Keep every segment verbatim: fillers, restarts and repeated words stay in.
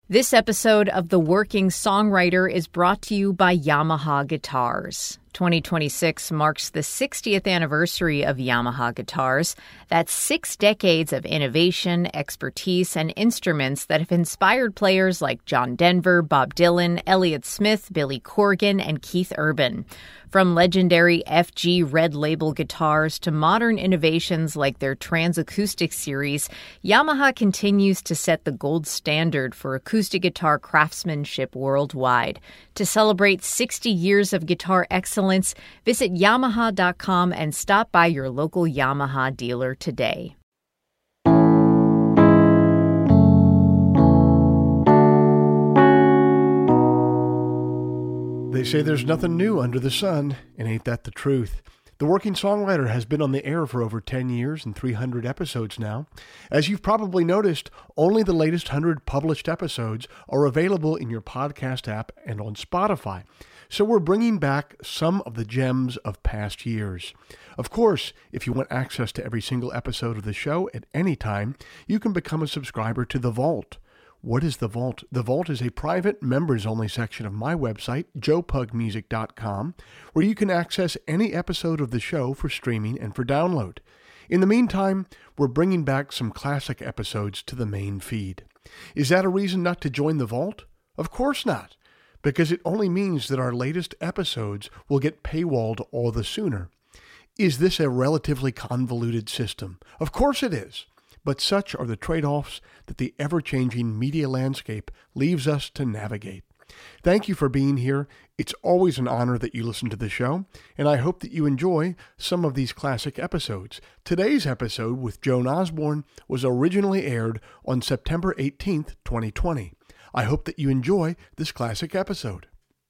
This episode of The Working Songwriter is brought to you by Yamaha Guitars. twenty twenty-six marks the sixtieth anniversary of Yamaha Guitars. That's six decades of innovation, expertise, and instruments that have inspired players like John Denver, Bob Dylan, Elliott Smith, Billy Corgan, and Keith Urban. From legendary F G Red Label guitars to modern innovations like their Trans-Acoustic series, Yamaha continues to set the gold standard for acoustic guitar craftsmanship worldwide. To celebrate sixty years of guitar excellence, visit Yamaha dot com and stop by your local Yamaha dealer today. They say there's nothing new under the sun, and ain't that the truth? The Working Songwriter has been on the air for over ten years and three hundred episodes now. As you've probably noticed, only the latest one hundred published episodes are available in your podcast app and on Spotify. So we're bringing back some of the gems of past years. Of course, if you want access to every single episode of the show at any time, you can become a subscriber to The Vault. What is The Vault? The Vault is a private, members-only section of my website, joe pug music dot com, where you can access any episode of the show for streaming and for download. In the meantime, we're bringing back some classic episodes to the main feed. Is that a reason not to join The Vault? Of course not, because it only means that our latest episodes will get paywalled all the sooner. Is this a relatively convoluted system? Of course it is. But such are the trade-offs that the ever-changing media landscape leaves us to navigate. Thank you for being here. It's always an honor that you listen to the show, and I hope that you enjoy some of these classic episodes. Today's episode with Joan Osborne was originally aired on September eighteenth, twenty twenty. I hope that you enjoy this classic episode.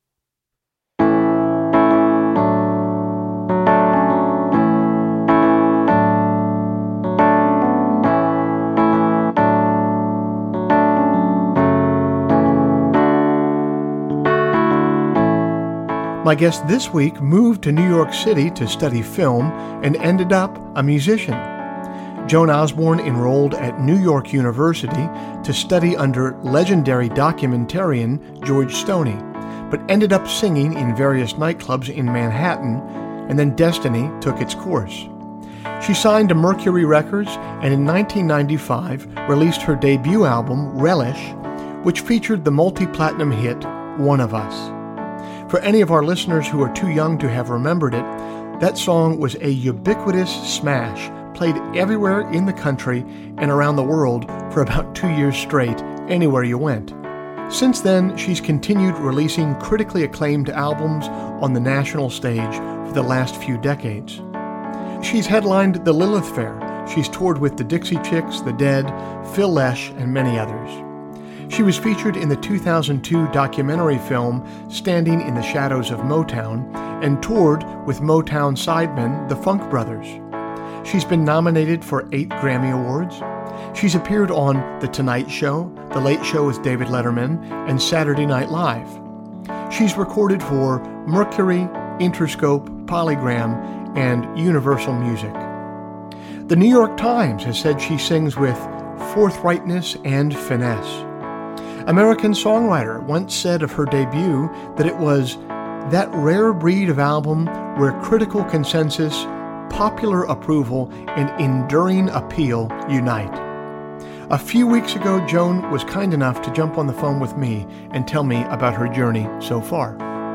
My guest this week moved to New York City to study film and ended up a musician. Joan Osborne enrolled at New York University to study under legendary documentarian George Stoney, but ended up singing in various nightclubs in Manhattan, and then destiny took its course. She signed to Mercury Records and in nineteen ninety-five released her debut album, Relish, which featured the multi-platinum hit, One of Us. For any of our listeners who are too young to have remembered it, that song was a ubiquitous smash, played everywhere in the country and around the world for about two years straight, anywhere you went. Since then, she's continued releasing critically acclaimed albums on the national stage for the last few decades. She's headlined the Lilith Fair. She's toured with the Dixie Chicks, The Dead, Phil Lesh, and many others. She was featured in the two thousand two documentary film Standing in the Shadows of Motown and toured with Motown sidemen the Funk Brothers. She's been nominated for eight Grammy Awards. She's appeared on The Tonight Show, The Late Show with David Letterman, and Saturday Night Live. She's recorded for Mercury, Interscope, Polygram, and Universal Music. The New York Times has said she sings with forthrightness and finesse. American Songwriter once said of her debut that it was that rare breed of album where critical consensus, popular approval, and enduring appeal unite. A few weeks ago, Joan was kind enough to jump on the phone with me and tell me about her journey so far.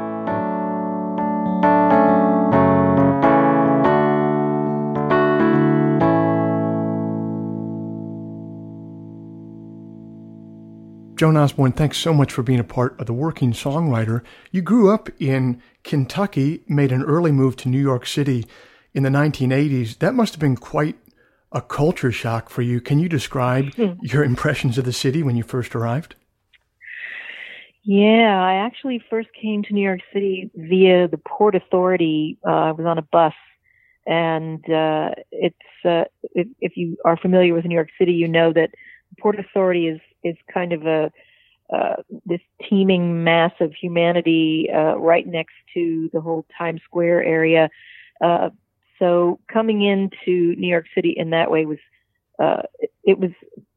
Joan Osborne, thanks so much for being a part of The Working Songwriter. You grew up in Kentucky, made an early move to New York City in the nineteen eighties. That must have been quite a culture shock for you. Can you describe your impressions of the city when you first arrived? Yeah, I actually first came to New York City via the Port Authority. Uh, I was on a bus, and uh, it's uh, if, if you are familiar with New York City, you know that the Port Authority is is kind of a uh, this teeming mass of humanity uh, right next to the whole Times Square area. Uh, so coming into New York City in that way was uh, it, it was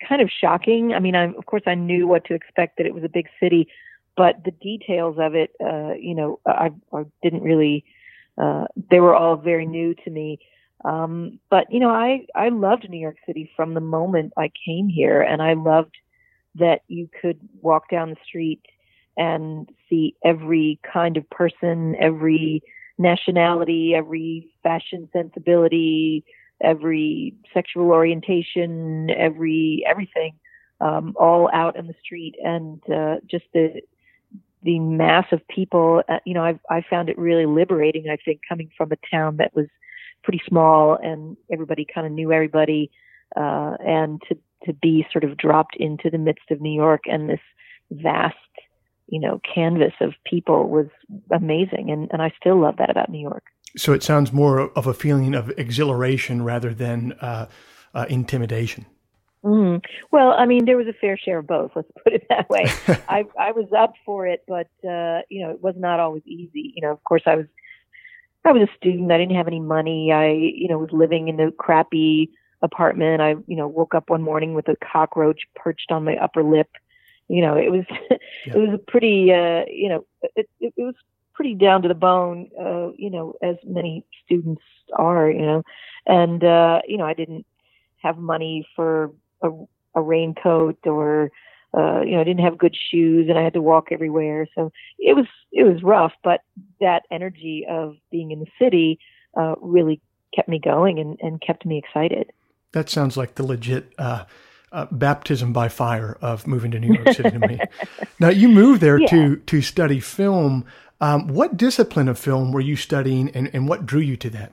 kind of shocking. I mean, I, of course, I knew what to expect, that it was a big city, but the details of it, uh, you know, I, I didn't really, uh, they were all very new to me. Um, but, you know, I, I loved New York City from the moment I came here, and I loved that you could walk down the street and see every kind of person, every nationality, every fashion sensibility, every sexual orientation, every everything, um, all out in the street, and uh, just the the mass of people. Uh, you know, I I found it really liberating. I think, coming from a town that was pretty small and everybody kind of knew everybody, uh, and to to be sort of dropped into the midst of New York and this vast, you know, canvas of people was amazing. And, and I still love that about New York. So it sounds more of a feeling of exhilaration rather than uh, uh, intimidation. Mm. Well, I mean, there was a fair share of both. Let's put it that way. I, I was up for it, but, uh, you know, it was not always easy. You know, of course, I was, I was a student. I didn't have any money. I, you know, was living in a crappy apartment. I, you know, woke up one morning with a cockroach perched on my upper lip. You know, it was, yeah. It was a pretty, uh, you know, it, it, it was pretty down to the bone, uh, you know, as many students are, you know, and, uh, you know, I didn't have money for a, a raincoat or, uh, you know, I didn't have good shoes, and I had to walk everywhere. So it was, it was rough, but that energy of being in the city, uh, really kept me going and, and kept me excited. That sounds like the legit, uh, Uh, baptism by fire of moving to New York City to me. Now, you moved there yeah. to to study film. Um, what discipline of film were you studying, and, and what drew you to that?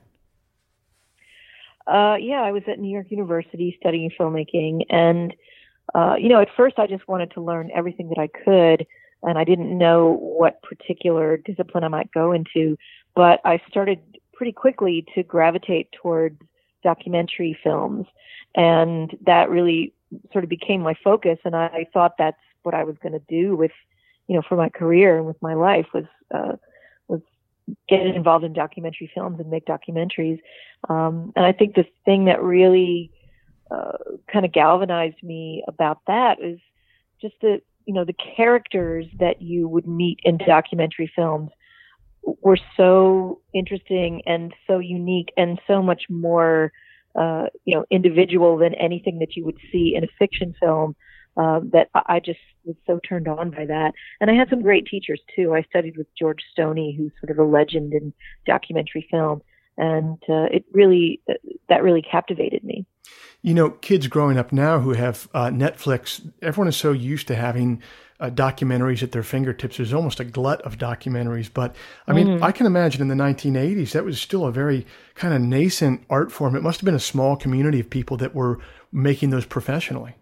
Uh, yeah, I was at New York University studying filmmaking. And, uh, you know, at first I just wanted to learn everything that I could, and I didn't know what particular discipline I might go into. But I started pretty quickly to gravitate towards documentary films. And that really sort of became my focus. And I, I thought that's what I was going to do with, you know, for my career and with my life was, uh, was get involved in documentary films and make documentaries. Um, and I think the thing that really, uh, kind of galvanized me about that is just the, you know, the characters that you would meet in documentary films were so interesting and so unique and so much more, uh, you know, individual than anything that you would see in a fiction film, uh, that I just was so turned on by that. And I had some great teachers too. I studied with George Stoney, who's sort of a legend in documentary film. And, uh, it really, uh, that really captivated me. You know, kids growing up now who have, uh, Netflix, everyone is so used to having Uh, documentaries at their fingertips. There's almost a glut of documentaries. But I mean, mm-hmm. I can imagine in the nineteen eighties, that was still a very kind of nascent art form. It must have been a small community of people that were making those professionally.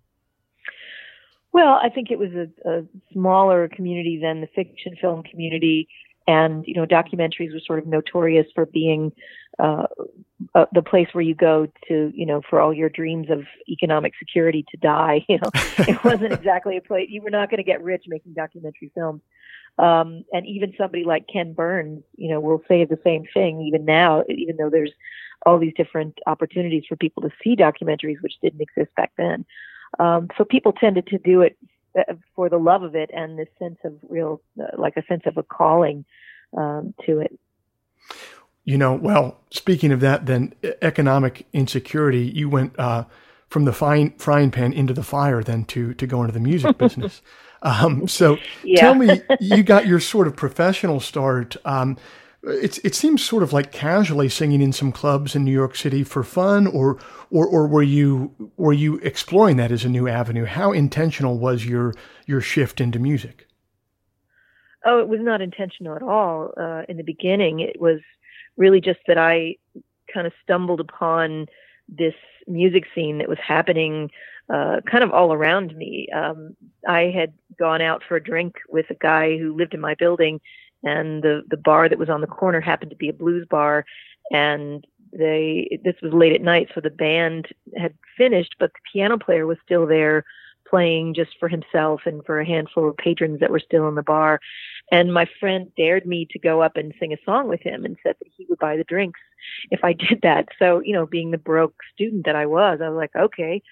Well, I think it was a, a smaller community than the fiction film community. And, you know, documentaries were sort of notorious for being uh, uh, the place where you go to, you know, for all your dreams of economic security to die. You know, it wasn't exactly a place. You were not going to get rich making documentary films. Um, and even somebody like Ken Burns, you know, will say the same thing even now, even though there's all these different opportunities for people to see documentaries, which didn't exist back then. Um, so people tended to do it for the love of it and this sense of real, uh, like a sense of a calling um, to it. You know, well, speaking of that, then economic insecurity, you went uh, from the frying, frying pan into the fire then to, to go into the music business. Um, so yeah. Tell me, you got your sort of professional start. Um, it's, it seems sort of like casually singing in some clubs in New York City for fun, or, or, or were you, were you exploring that as a new avenue? How intentional was your, your shift into music? Oh, it was not intentional at all. Uh, in the beginning, it was really just that I kind of stumbled upon this music scene that was happening uh, kind of all around me. Um, I had gone out for a drink with a guy who lived in my building, and the, the bar that was on the corner happened to be a blues bar. And they, this was late at night, so the band had finished, but the piano player was still there playing just for himself and for a handful of patrons that were still in the bar. And my friend dared me to go up and sing a song with him and said that he would buy the drinks if I did that. So, you know, being the broke student that I was, I was like, okay.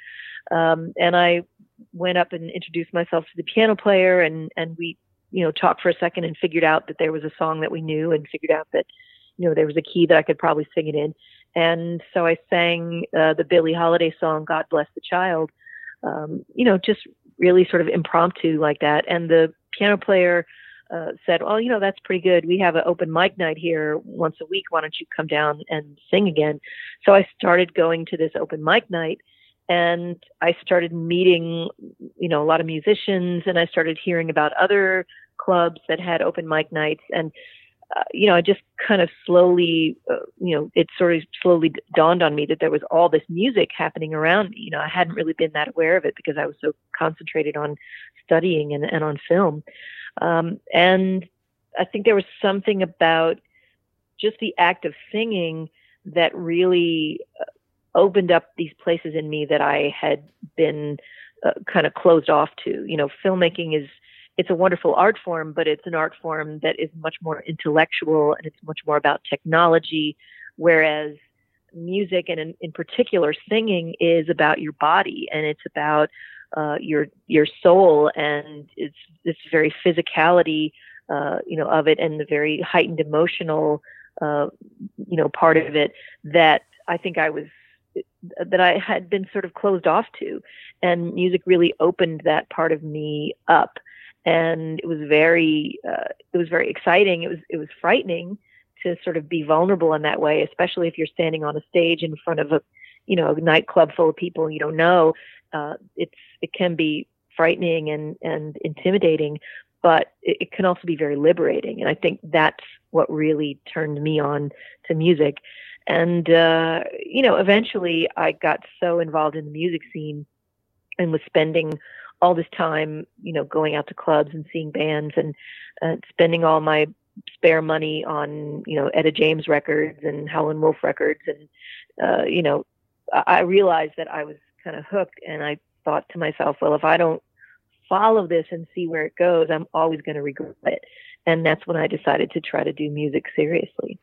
Um, and I went up and introduced myself to the piano player, and, and we, you know, talked for a second and figured out that there was a song that we knew, and figured out that, you know, there was a key that I could probably sing it in. And so I sang uh, the Billie Holiday song, God Bless the Child, um, you know, just really sort of impromptu like that. And the piano player uh, said, well, you know, that's pretty good. We have an open mic night here once a week. Why don't you come down and sing again? So I started going to this open mic night, and I started meeting, you know, a lot of musicians, and I started hearing about other clubs that had open mic nights. And, uh, you know, I just kind of slowly, uh, you know, it sort of slowly dawned on me that there was all this music happening around me. You know, I hadn't really been that aware of it because I was so concentrated on studying and, and on film. Um, and I think there was something about just the act of singing that really uh, opened up these places in me that I had been uh, kind of closed off to. You know, filmmaking is, it's a wonderful art form, but it's an art form that is much more intellectual, and it's much more about technology, whereas music, and in, in particular singing, is about your body, and it's about uh, your your soul, and it's this very physicality, uh, you know, of it, and the very heightened emotional, uh, you know, part of it that I think I was that I had been sort of closed off to, and music really opened that part of me up. And it was very, uh, it was very exciting. It was, it was frightening to sort of be vulnerable in that way, especially if you're standing on a stage in front of a, you know, a nightclub full of people you don't know. Uh, it's, it can be frightening and, and intimidating, but it, it can also be very liberating. And I think that's what really turned me on to music. And, uh, you know, eventually I got so involved in the music scene and was spending all this time, you know, going out to clubs and seeing bands, and uh, spending all my spare money on, you know, Etta James records and Howlin' Wolf records. And, uh, you know, I realized that I was kind of hooked, and I thought to myself, well, if I don't follow this and see where it goes, I'm always going to regret it. And that's when I decided to try to do music seriously.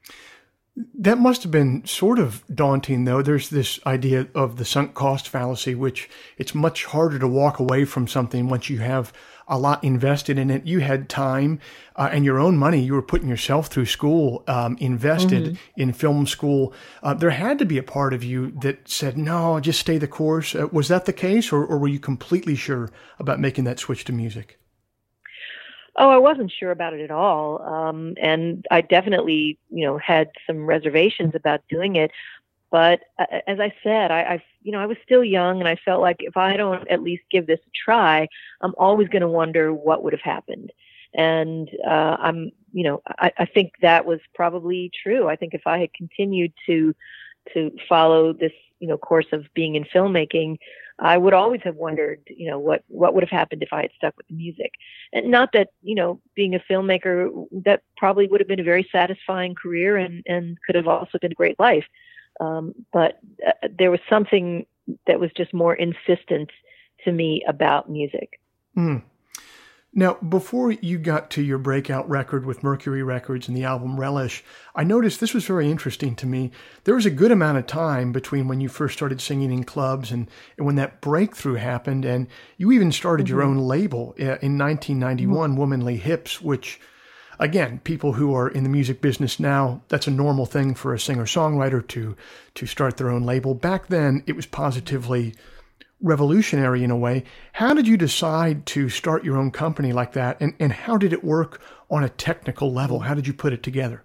That must have been sort of daunting, though. There's this idea of the sunk cost fallacy, which it's much harder to walk away from something once you have a lot invested in it. You had time uh, and your own money. You were putting yourself through school, um, invested mm-hmm. in film school. Uh, there had to be a part of you that said, no, just stay the course. Uh, was that the case, or, or were you completely sure about making that switch to music? Oh, I wasn't sure about it at all. Um, and I definitely, you know, had some reservations about doing it. But uh, as I said, I, I, you know, I was still young, and I felt like if I don't at least give this a try, I'm always going to wonder what would have happened. And uh, I'm, you know, I, I think that was probably true. I think if I had continued to to follow this, you know, course of being in filmmaking, I would always have wondered, you know, what, what would have happened if I had stuck with the music. And not that, you know, being a filmmaker, that probably would have been a very satisfying career, and, and could have also been a great life. Um, but uh, there was something that was just more insistent to me about music. Mm. Now, before you got to your breakout record with Mercury Records and the album Relish, I noticed this was very interesting to me. There was a good amount of time between when you first started singing in clubs and, and when that breakthrough happened, and you even started mm-hmm. your own label in nineteen ninety-one, mm-hmm. Womanly Hips, which, again, people who are in the music business now, that's a normal thing for a singer-songwriter to, to start their own label. Back then, it was positively revolutionary in a way. How did you decide to start your own company like that? And, and how did it work on a technical level? How did you put it together?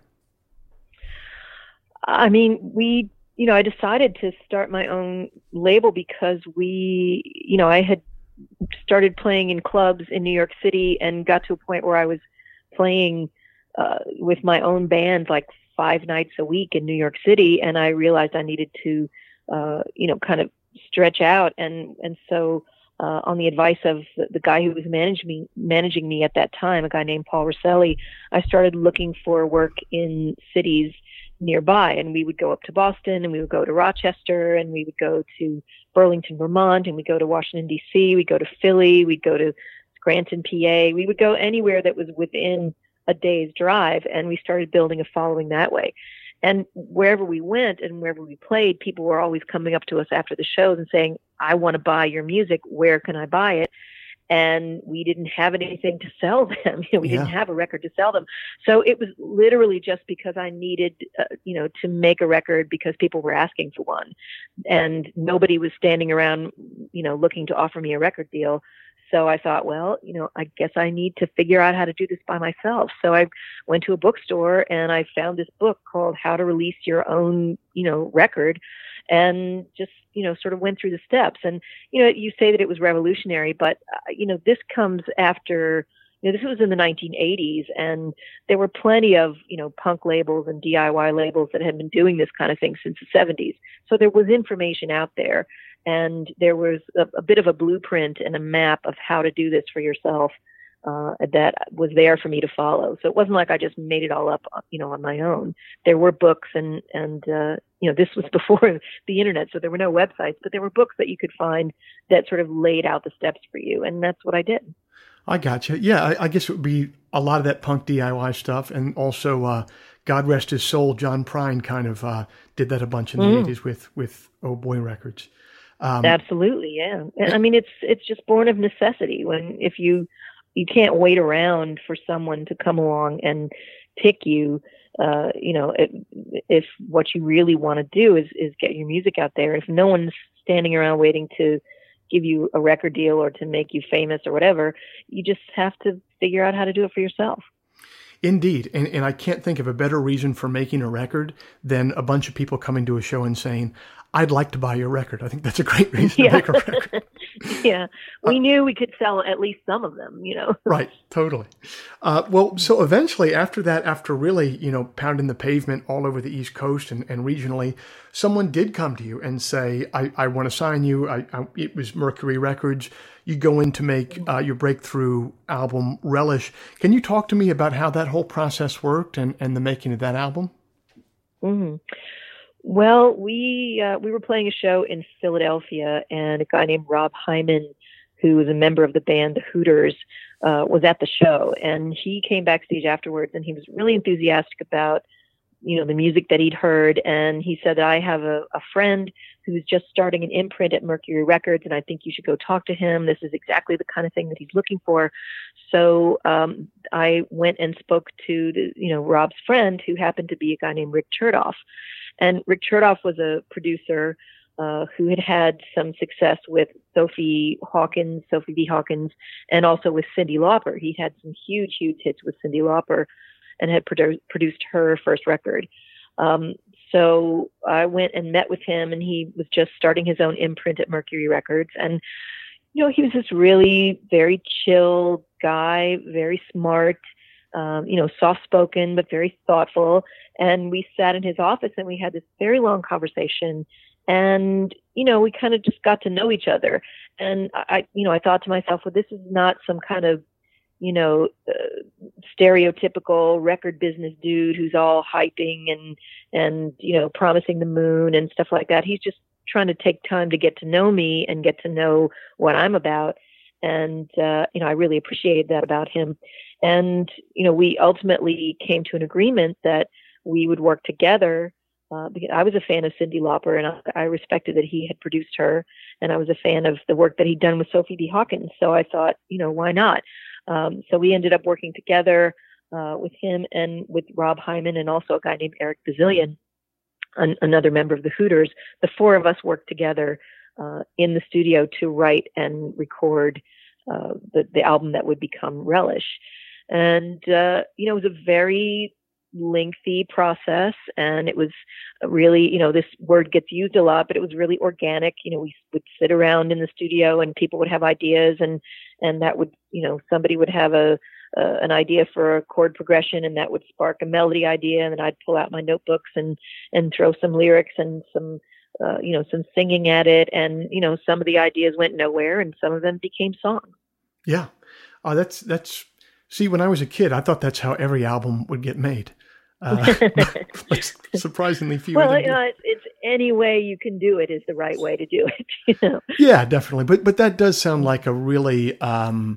I mean, we, you know, I decided to start my own label because we, you know, I had started playing in clubs in New York City and got to a point where I was playing uh, with my own band like five nights a week in New York City. And I realized I needed to, uh, you know, kind of stretch out. And, and so, uh, on the advice of the, the guy who was managing me, managing me at that time, a guy named Paul Rosselli, I started looking for work in cities nearby. And we would go up to Boston, and we would go to Rochester, and we would go to Burlington, Vermont, and we'd go to Washington, D C, we'd go to Philly, we'd go to Scranton, P A. We would go anywhere that was within a day's drive, and we started building a following that way. and wherever we went and wherever we played, people were always coming up to us after the shows and saying, I want to buy your music. Where can I buy it? And we didn't have anything to sell them. You know, we yeah. didn't have a record to sell them. So it was literally just because I needed, uh, you know, to make a record because people were asking for one. And nobody was standing around, you know, looking to offer me a record deal. So I thought, well, you know, I guess I need to figure out how to do this by myself. So I went to a bookstore and I found this book called How to Release Your Own, you know, Record, and just, you know, sort of went through the steps. And, you know, you say that it was revolutionary, but, uh, you know, this comes after, you know, this was in the nineteen eighties, and there were plenty of, you know, punk labels and D I Y labels that had been doing this kind of thing since the seventies. So there was information out there, and there was a, a bit of a blueprint and a map of how to do this for yourself uh, that was there for me to follow. So it wasn't like I just made it all up, you know, on my own. There were books, and, and uh, you know, this was before the internet, so there were no websites, but there were books that you could find that sort of laid out the steps for you, and that's what I did. I gotcha. Yeah, I, I guess it would be a lot of that punk D I Y stuff. And also, uh, God rest his soul, John Prine kind of uh, did that a bunch in the mm. eighties with, with Oh Boy Records. Um, Absolutely, yeah. And I mean, it's it's just born of necessity. When if you you can't wait around for someone to come along and pick you, uh, you know, if, if what you really want to do is, is get your music out there. If no one's standing around waiting to give you a record deal or to make you famous or whatever, you just have to figure out how to do it for yourself. Indeed. And, and I can't think of a better reason for making a record than a bunch of people coming to a show and saying, I'd like to buy your record. I think that's a great reason yeah. to make a record. yeah. We uh, knew we could sell at least some of them, you know? Right. Totally. Uh, well, so eventually after that, after really, you know, pounding the pavement all over the East Coast and, and regionally, someone did come to you and say, I, I want to sign you. I, I, it was Mercury Records. You go in to make uh, your breakthrough album, Relish. Can you talk to me about how that whole process worked and, and the making of that album? Mm-hmm. Well, we uh, we were playing a show in Philadelphia, and a guy named Rob Hyman, who was a member of the band The Hooters, uh, was at the show. And he came backstage afterwards, and he was really enthusiastic about, you know, the music that he'd heard. And he said, I have a, a friend who's just starting an imprint at Mercury Records, and I think you should go talk to him. This is exactly the kind of thing that he's looking for. So um, I went and spoke to, the, you know, Rob's friend, who happened to be a guy named Rick Chertoff. And Rick Chertoff was a producer uh, who had had some success with Sophie Hawkins, Sophie B. Hawkins, and also with Cyndi Lauper. He had some huge, huge hits with Cyndi Lauper and had produ- produced her first record. Um, so I went and met with him, and he was just starting his own imprint at Mercury Records. And, you know, he was this really very chill guy, very smart, um, you know, soft-spoken, but very thoughtful. And we sat in his office and we had this very long conversation, and, you know, we kind of just got to know each other. And I, you know, I thought to myself, well, this is not some kind of, you know, uh, stereotypical record business dude who's all hyping and, and, you know, promising the moon and stuff like that. He's just trying to take time to get to know me and get to know what I'm about. And, uh, you know, I really appreciated that about him. And, you know, we ultimately came to an agreement that we would work together. Uh, because I was a fan of Cyndi Lauper, and I, I respected that he had produced her, and I was a fan of the work that he'd done with Sophie B. Hawkins. So I thought, you know, why not? Um, so we ended up working together uh, with him and with Rob Hyman, and also a guy named Eric Bazillion, an, another member of the Hooters. The four of us worked together uh, in the studio to write and record uh, the, the album that would become Relish. And, uh, you know, it was a very lengthy process, and it was really, you know, this word gets used a lot, but it was really organic. You know, we would sit around in the studio and people would have ideas, and, and that would, you know, somebody would have a, uh, an idea for a chord progression, and that would spark a melody idea. And then I'd pull out my notebooks and, and throw some lyrics and some, uh, you know, some singing at it. And, you know, some of the ideas went nowhere and some of them became songs. Yeah. Uh, that's, that's, see, when I was a kid, I thought that's how every album would get made. Uh, but surprisingly few. Well, you know, it's, it's any way you can do it is the right way to do it. You know? Yeah, definitely. But but that does sound like a really um,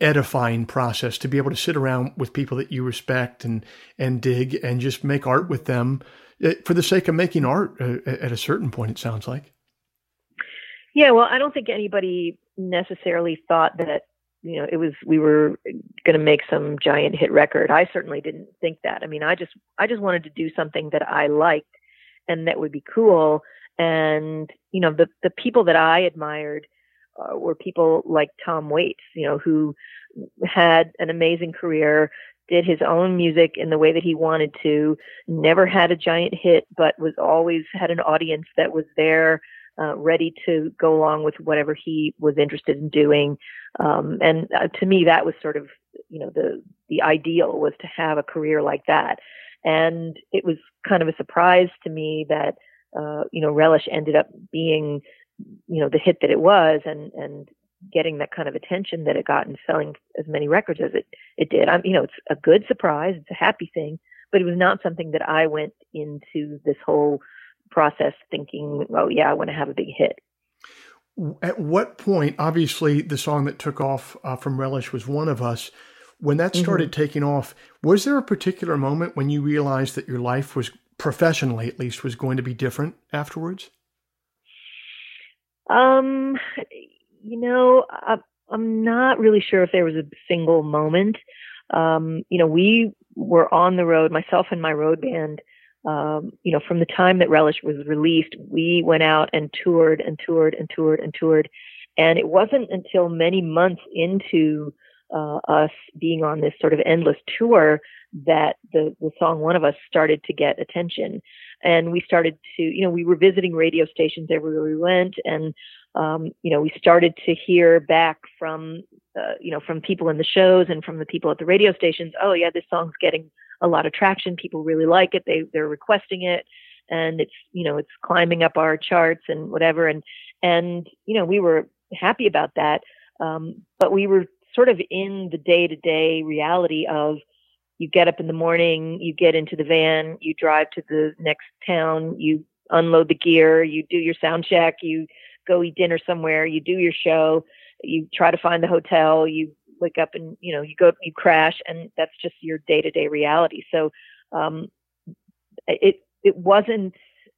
edifying process to be able to sit around with people that you respect and, and dig and just make art with them for the sake of making art uh, at a certain point, it sounds like. Yeah, well, I don't think anybody necessarily thought that, you know, it was, we were going to make some giant hit record. I certainly didn't think that. I mean, I just, I just wanted to do something that I liked and that would be cool. And, you know, the, the people that I admired uh, were people like Tom Waits, you know, who had an amazing career, did his own music in the way that he wanted to, never had a giant hit, but was always had an audience that was there, uh, ready to go along with whatever he was interested in doing. Um, and uh, to me, that was sort of, you know, the, the ideal was to have a career like that. And it was kind of a surprise to me that, uh, you know, Relish ended up being, you know, the hit that it was, and, and getting that kind of attention that it got and selling as many records as it, it did. I'm, you know, it's a good surprise. It's a happy thing, but it was not something that I went into this whole process thinking, oh yeah, I want to have a big hit. At what point, obviously the song that took off uh, from Relish was One of Us. When that started mm-hmm. taking off, was there a particular moment when you realized that your life was, professionally at least, was going to be different afterwards? Um, you know, I, I'm not really sure if there was a single moment. Um, you know, we were on the road, myself and my road band. Um, you know, from the time that Relish was released, we went out and toured and toured and toured and toured. And it wasn't until many months into uh, us being on this sort of endless tour that the, the song One of Us started to get attention. And we started to, you know, we were visiting radio stations everywhere we went. And, um, you know, we started to hear back from, uh, you know, from people in the shows and from the people at the radio stations. Oh yeah, this song's getting a lot of traction. People really like it. They, they're requesting it, and it's, you know, it's climbing up our charts and whatever. And, and, you know, we were happy about that. Um, but we were sort of in the day to day reality of, you get up in the morning, you get into the van, you drive to the next town, you unload the gear, you do your sound check, you go eat dinner somewhere, you do your show, you try to find the hotel, you wake up and, you know, you go, you crash, and that's just your day-to-day reality. So, um, it, it wasn't,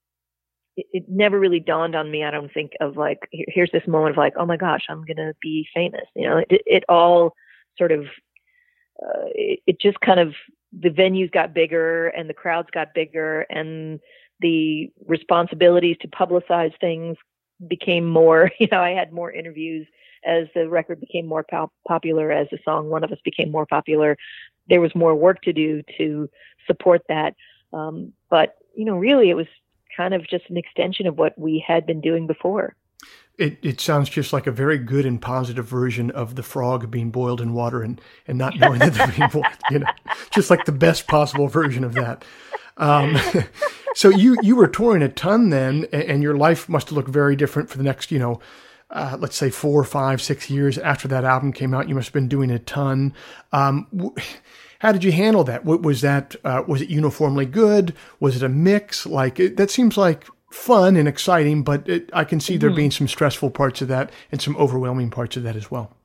it, it never really dawned on me, I don't think, of like, here, here's this moment of like, oh my gosh, I'm going to be famous. You know, it, it all sort of, uh, it, it just kind of, the venues got bigger and the crowds got bigger and the responsibilities to publicize things became more, you know, I had more interviews as the record became more pop- popular, as the song One of Us became more popular. There was more work to do to support that. Um, but, you know, really it was kind of just an extension of what we had been doing before. It it sounds just like a very good and positive version of the frog being boiled in water and, and not knowing that they're being boiled, you know, just like the best possible version of that. Um, so you, you were touring a ton then, and, and your life must have looked very different for the next, you know, uh, let's say four, five, six years after that album came out. You must have been doing a ton. Um, w- how did you handle that? What was that? Uh, was it uniformly good? Was it a mix? Like it, that seems like fun and exciting, but it, I can see mm-hmm. there being some stressful parts of that and some overwhelming parts of that as well.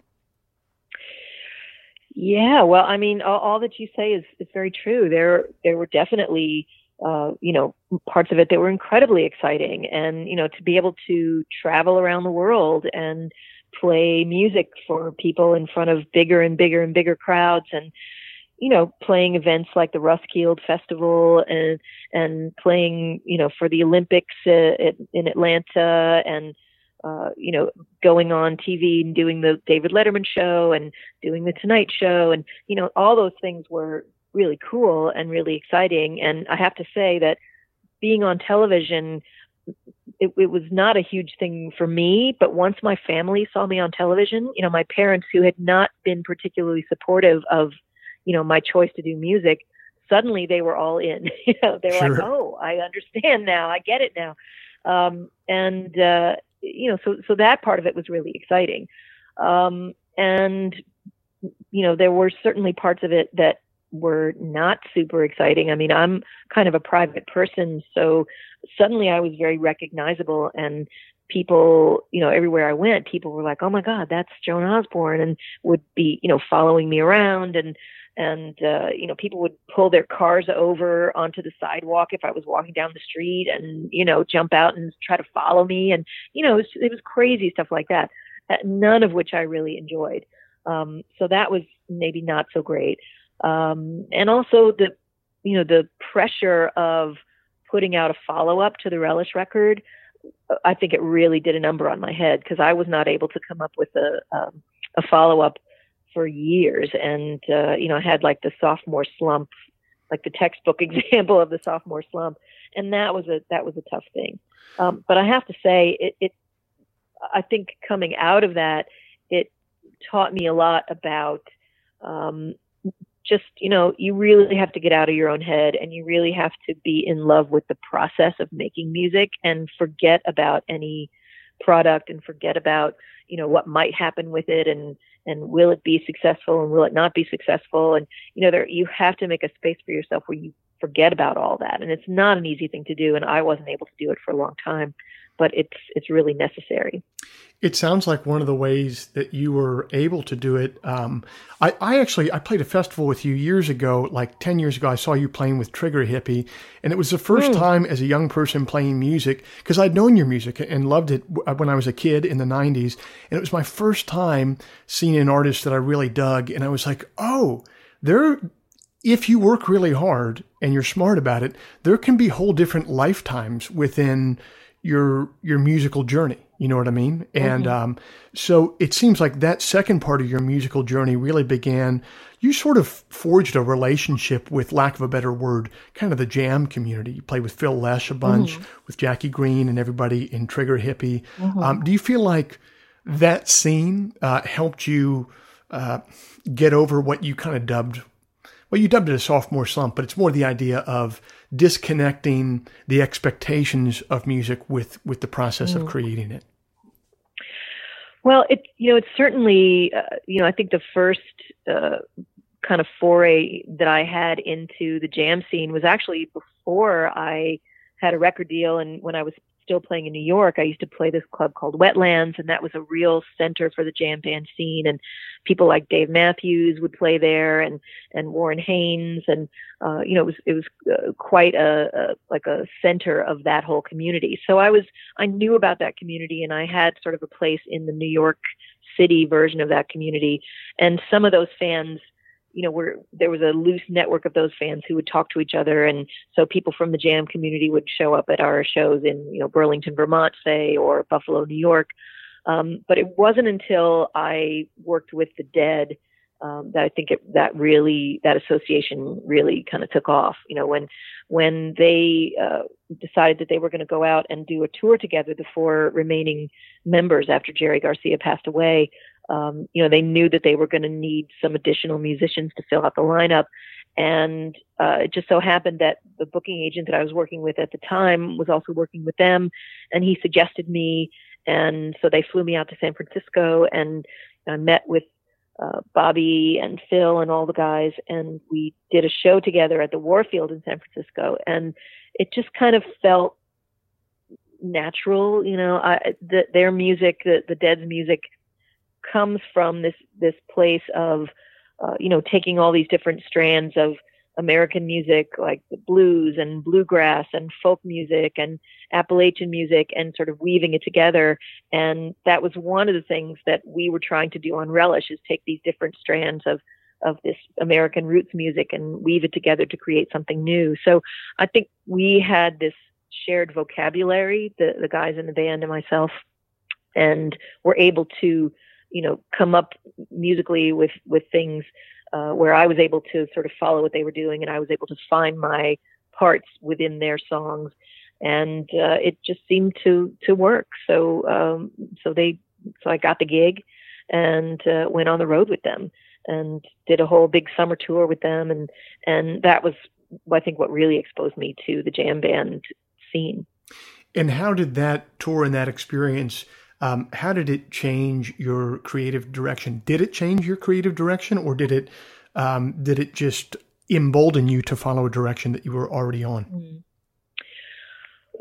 Yeah, well, I mean, all, all that you say is, is very true. There, there were definitely, uh, you know, parts of it that were incredibly exciting, and you know, to be able to travel around the world and play music for people in front of bigger and bigger and bigger crowds, and you know, playing events like the Roskilde Festival and, and playing, you know, for the Olympics uh, in Atlanta, and, uh, you know, going on T V and doing the David Letterman show and doing the Tonight Show. And, you know, all those things were really cool and really exciting. And I have to say that being on television, it, it was not a huge thing for me, but once my family saw me on television, you know, my parents, who had not been particularly supportive of, you know, my choice to do music, suddenly they were all in. You know, they were sure. like, oh, I understand now. I get it now. Um, and, uh, you know, so, so that part of it was really exciting. Um, and, you know, there were certainly parts of it that were not super exciting. I mean, I'm kind of a private person, so suddenly I was very recognizable, and people, you know, everywhere I went, people were like, "Oh my God, that's Joan Osborne," and would be, you know, following me around, and and uh, you know, people would pull their cars over onto the sidewalk if I was walking down the street, and you know, jump out and try to follow me, and you know, it was, it was crazy stuff like that. None of which I really enjoyed. Um, so that was maybe not so great. Um, and also the, you know, the pressure of putting out a follow-up to the Relish record, I think it really did a number on my head, because I was not able to come up with a, um, a follow-up for years. And, uh, you know, I had like the sophomore slump, like the textbook example of the sophomore slump. And that was a, that was a tough thing. Um, but I have to say it, it, I think coming out of that, it taught me a lot about, um, just, you know, you really have to get out of your own head, and you really have to be in love with the process of making music, and forget about any product, and forget about, you know, what might happen with it, and, and will it be successful, and will it not be successful? And, you know, there, you have to make a space for yourself where you forget about all that. And it's not an easy thing to do. And I wasn't able to do it for a long time, but it's, it's really necessary. It sounds like one of the ways that you were able to do it. Um, I, I actually, I played a festival with you years ago, like ten years ago. I saw you playing with Trigger Hippie, and it was the first mm. time as a young person playing music, because I'd known your music and loved it when I was a kid in the nineties. And it was my first time seeing an artist that I really dug. And I was like, oh, there, if you work really hard and you're smart about it, there can be whole different lifetimes within your, your musical journey. You know what I mean? And mm-hmm. um, so it seems like that second part of your musical journey really began, you sort of forged a relationship with, lack of a better word, kind of the jam community. You played with Phil Lesh a bunch, mm-hmm. with Jackie Green and everybody in Trigger Hippie. Mm-hmm. Um, do you feel like that scene uh, helped you uh, get over what you kind of dubbed, well, you dubbed it a sophomore slump, but it's more the idea of disconnecting the expectations of music with, with the process mm. of creating it? Well, it, you know, it's certainly, uh, you know, I think the first uh, kind of foray that I had into the jam scene was actually before I had a record deal. And when I was still playing in New York, I used to play this club called Wetlands, and that was a real center for the jam band scene. And people like Dave Matthews would play there, and, and Warren Haynes. And, uh, you know, it was, it was uh, quite a, a, like a center of that whole community. So I was, I knew about that community, and I had sort of a place in the New York City version of that community. And some of those fans, you know, were, there was a loose network of those fans who would talk to each other. And so people from the jam community would show up at our shows in, you know, Burlington, Vermont, say, or Buffalo, New York. Um, but it wasn't until I worked with the Dead um, that I think it, that really, that association really kind of took off. You know, when, when they uh, decided that they were going to go out and do a tour together, the four remaining members after Jerry Garcia passed away, Um, you know, they knew that they were going to need some additional musicians to fill out the lineup. And uh, it just so happened that the booking agent that I was working with at the time was also working with them, and he suggested me. And so they flew me out to San Francisco, and I met with uh, Bobby and Phil and all the guys, and we did a show together at the Warfield in San Francisco. And it just kind of felt natural, you know, I, the, their music, the, the Dead's music, comes from this this place of uh, you know, taking all these different strands of American music, like the blues and bluegrass and folk music and Appalachian music, and sort of weaving it together. And that was one of the things that we were trying to do on Relish, is take these different strands of of this American roots music and weave it together to create something new. So I think we had this shared vocabulary, the the guys in the band and myself, and were able to, you know, come up musically with, with things uh, where I was able to sort of follow what they were doing, and I was able to find my parts within their songs, and uh, it just seemed to to work. So um, so they so I got the gig and uh, went on the road with them and did a whole big summer tour with them, and and that was, I think, what really exposed me to the jam band scene. And how did that tour and that experience, Um, how did it change your creative direction? Did it change your creative direction, or did it um, did it just embolden you to follow a direction that you were already on?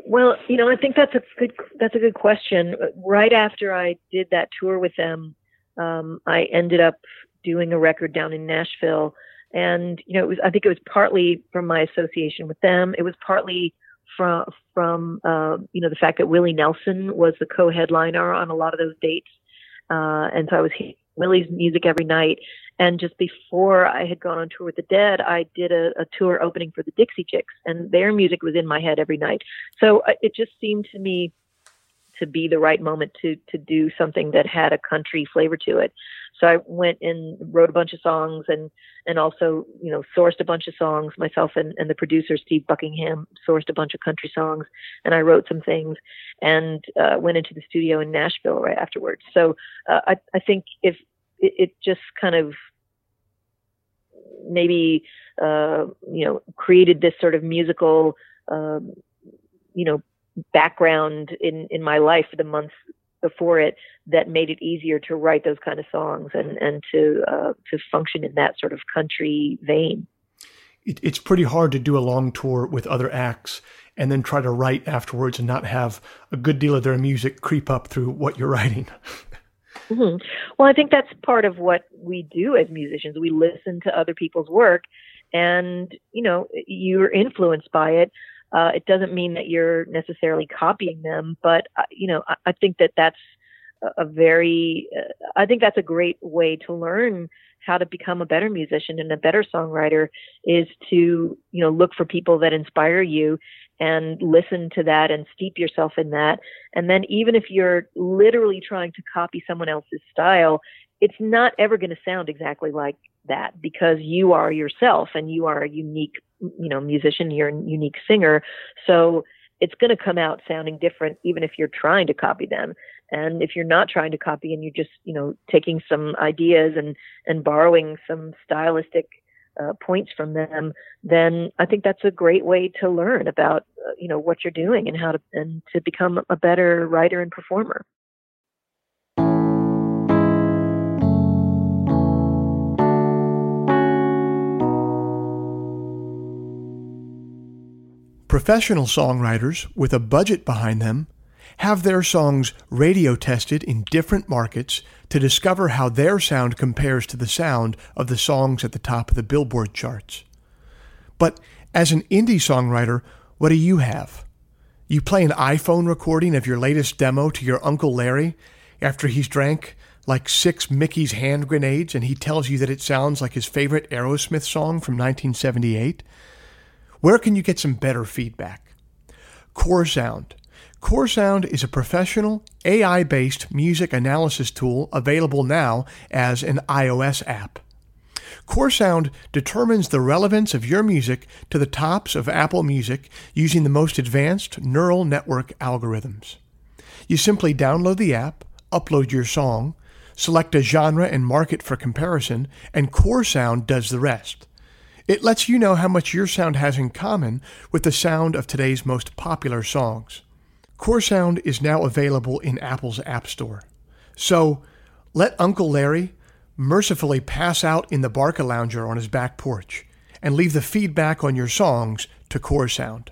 Well, you know, I think that's a good that's a good question. Right after I did that tour with them, um, I ended up doing a record down in Nashville, and you know, it was I think it was partly from my association with them. It was partly from from uh, you know the fact that Willie Nelson was the co-headliner on a lot of those dates, uh, and so I was hearing Willie's music every night. And just before I had gone on tour with the Dead, I did a, a tour opening for the Dixie Chicks, and their music was in my head every night. So it just seemed to me to be the right moment to to do something that had a country flavor to it. So I went and wrote a bunch of songs, and and also you know sourced a bunch of songs myself, and, and the producer Steve Buckingham sourced a bunch of country songs, and I wrote some things, and uh, went into the studio in Nashville right afterwards. So uh, I I think if it, it just kind of maybe uh, you know created this sort of musical um, you know background in in my life for the months before it that made it easier to write those kind of songs and and to uh, to function in that sort of country vein. It, it's pretty hard to do a long tour with other acts and then try to write afterwards and not have a good deal of their music creep up through what you're writing. Mm-hmm. Well, I think that's part of what we do as musicians. We listen to other people's work, and you know, you're influenced by it. Uh, it doesn't mean that you're necessarily copying them, but uh, you know, I, I think that that's a, a very, uh, I think that's a great way to learn how to become a better musician and a better songwriter, is to, you know, look for people that inspire you and listen to that and steep yourself in that. And then even if you're literally trying to copy someone else's style, it's not ever going to sound exactly like that, because you are yourself and you are a unique, you know, musician, you're a unique singer. So it's going to come out sounding different, even if you're trying to copy them. And if you're not trying to copy and you're just, you know, taking some ideas and, and borrowing some stylistic uh, points from them, then I think that's a great way to learn about, uh, you know, what you're doing and how to, and to become a better writer and performer. Professional songwriters with a budget behind them have their songs radio tested in different markets to discover how their sound compares to the sound of the songs at the top of the Billboard charts. But as an indie songwriter, what do you have? You play an iPhone recording of your latest demo to your Uncle Larry after he's drank like six Mickey's hand grenades and he tells you that it sounds like his favorite Aerosmith song from nineteen seventy-eight? Where can you get some better feedback? CoreSound. CoreSound is a professional, A I-based music analysis tool available now as an iOS app. CoreSound determines the relevance of your music to the tops of Apple Music using the most advanced neural network algorithms. You simply download the app, upload your song, select a genre and mark it for comparison, and CoreSound does the rest. It lets you know how much your sound has in common with the sound of today's most popular songs. CoreSound is now available in Apple's App Store. So, let Uncle Larry mercifully pass out in the Barcalounger on his back porch and leave the feedback on your songs to CoreSound.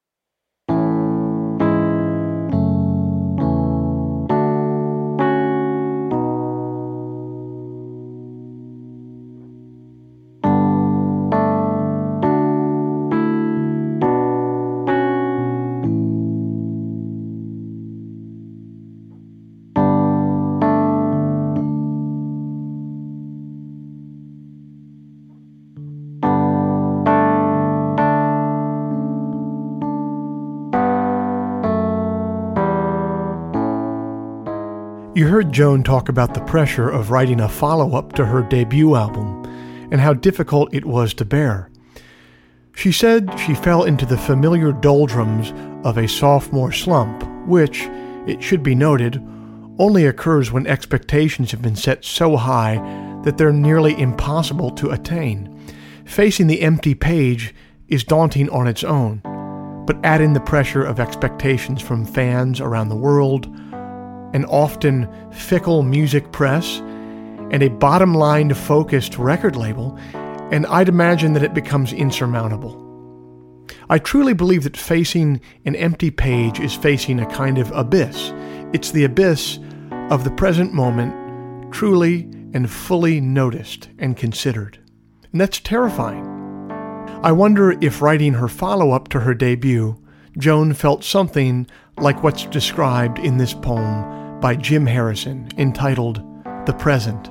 You heard Joan talk about the pressure of writing a follow-up to her debut album and how difficult it was to bear. She said she fell into the familiar doldrums of a sophomore slump, which, it should be noted, only occurs when expectations have been set so high that they're nearly impossible to attain. Facing the empty page is daunting on its own, but add in the pressure of expectations from fans around the world, an often fickle music press, and a bottom-line focused record label, and I'd imagine that it becomes insurmountable. I truly believe that facing an empty page is facing a kind of abyss. It's the abyss of the present moment, truly and fully noticed and considered. And that's terrifying. I wonder if writing her follow-up to her debut, Joan felt something like what's described in this poem by Jim Harrison, entitled The Present.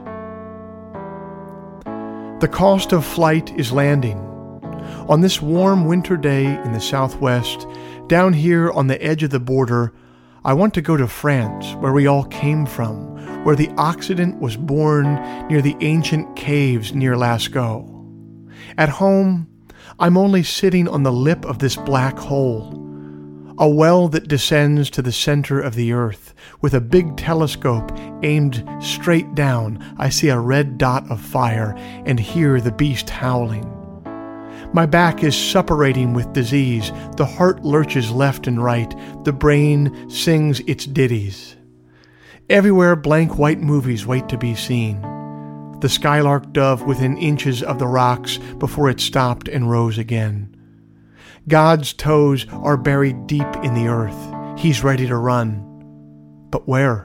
The cost of flight is landing. On this warm winter day in the Southwest, down here on the edge of the border, I want to go to France, where we all came from, where the Occident was born near the ancient caves near Lascaux. At home, I'm only sitting on the lip of this black hole, a well that descends to the center of the earth. With a big telescope aimed straight down, I see a red dot of fire and hear the beast howling. My back is suppurating with disease. The heart lurches left and right. The brain sings its ditties. Everywhere blank white movies wait to be seen. The skylark dove within inches of the rocks before it stopped and rose again. God's toes are buried deep in the earth. He's ready to run. But where?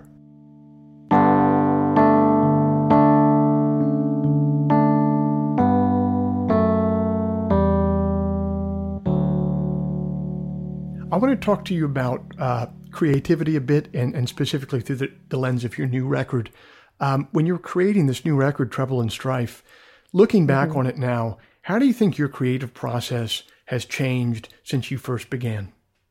I want to talk to you about uh, creativity a bit, and, and specifically through the, the lens of your new record. Um, when you're creating this new record, Trouble and Strife, looking back mm-hmm. on it now, how do you think your creative process has changed since you first began?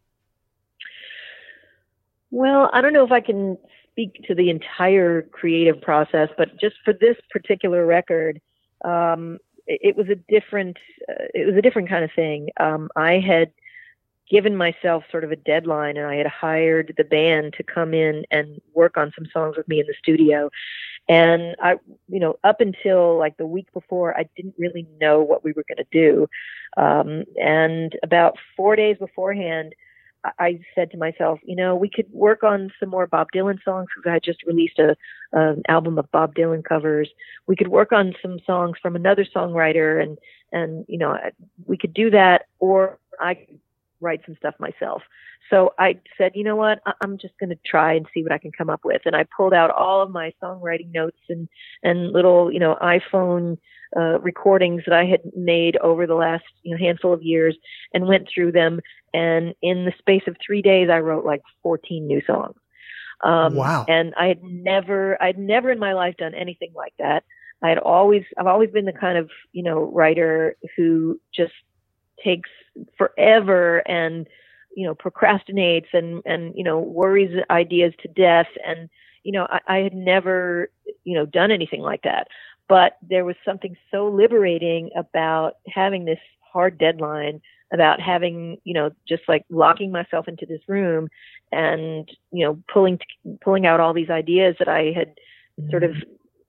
Well, I don't know if I can speak to the entire creative process, but just for this particular record, um, it, it was a different, uh, it was a different kind of thing. Um, I had given myself sort of a deadline, and I had hired the band to come in and work on some songs with me in the studio. And I, you know, up until like the week before, I didn't really know what we were going to do. Um, and about four days beforehand, I, I said to myself, you know, we could work on some more Bob Dylan songs, because I had just released a, an album of Bob Dylan covers. We could work on some songs from another songwriter, and, and, you know, we could do that, or I could write some stuff myself. So I said, you know what, I- I'm just going to try and see what I can come up with. And I pulled out all of my songwriting notes and, and little, you know, iPhone uh, recordings that I had made over the last you know, handful of years, and went through them. And in the space of three days, I wrote like fourteen new songs. Um, wow. And I had never, I'd never in my life done anything like that. I had always, I've always been the kind of, you know, writer who just takes forever and, you know, procrastinates and, and, you know, worries ideas to death. And, you know, I, I had never, you know, done anything like that. But there was something so liberating about having this hard deadline, about having, you know, just like locking myself into this room and, you know, pulling, pulling out all these ideas that I had mm-hmm. sort of,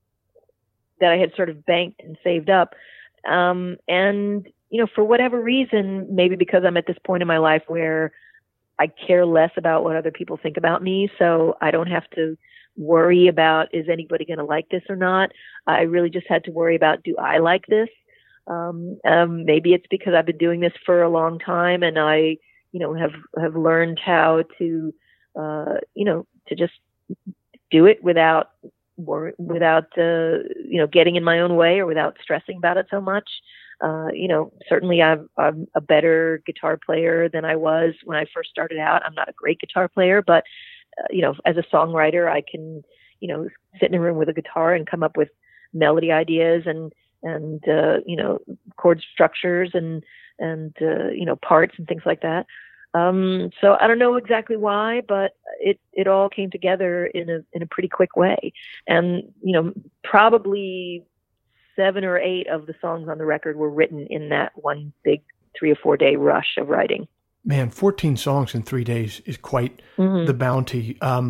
that I had sort of banked and saved up. Um, and, you know, for whatever reason, maybe because I'm at this point in my life where I care less about what other people think about me, so I don't have to worry about, is anybody going to like this or not? I really just had to worry about, do I like this? Um, um, maybe it's because I've been doing this for a long time, and I, you know, have, have learned how to, uh, you know, to just do it without, wor- without, uh, you know, getting in my own way, or without stressing about it so much. Uh, you know, certainly I've, I'm a better guitar player than I was when I first started out. I'm not a great guitar player, but, uh, you know, as a songwriter, I can, you know, sit in a room with a guitar and come up with melody ideas and, and, uh, you know, chord structures and, and, uh, you know, parts and things like that. Um, so I don't know exactly why, but it, it all came together in a, in a pretty quick way. And, you know, probably seven or eight of the songs on the record were written in that one big three or four day rush of writing. Man, fourteen songs in three days is quite mm-hmm. the bounty. Um,